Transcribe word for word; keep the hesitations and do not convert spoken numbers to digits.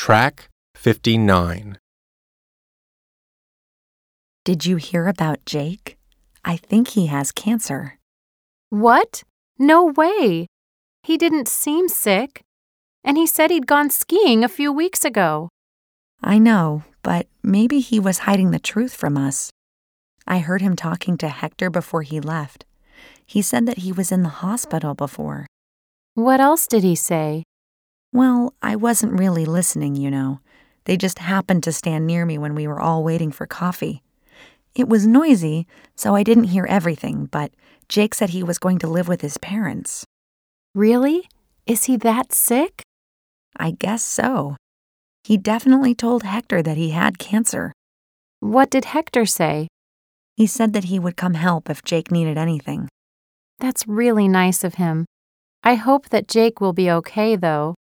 Track fifty-nine. Did you hear about Jake? I think he has cancer. What? No way. He didn't seem sick. And he said he'd gone skiing a few weeks ago. I know, but maybe he was hiding the truth from us. I heard him talking to Hector before he left. He said that he was in the hospital before. What else did he say? Well, I wasn't really listening, you know. They just happened to stand near me when we were all waiting for coffee. It was noisy, so I didn't hear everything, but Jake said he was going to live with his parents. Really? Is he that sick? I guess so. He definitely told Hector that he had cancer. What did Hector say? He said that he would come help if Jake needed anything. That's really nice of him. I hope that Jake will be okay, though.